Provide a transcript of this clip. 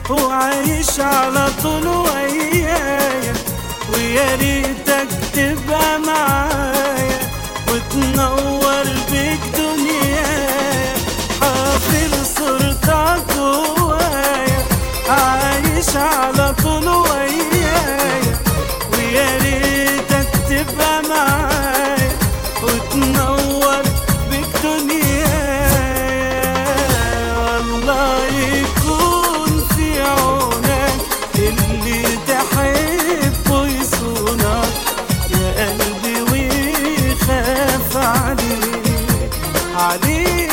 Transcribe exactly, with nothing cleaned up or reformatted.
وعايش على طول ويايا، ويا ريتك تبقى معايا وتنور بيك دنيايا. حاضر صورتك جوايا، عايش على طول ويايا، ويا ريتك تبقى معايا وتنور بيك دنيايا. والله يكون في عونك اللي تحبه يصونك يا قلبي، ويخاف عليك عليك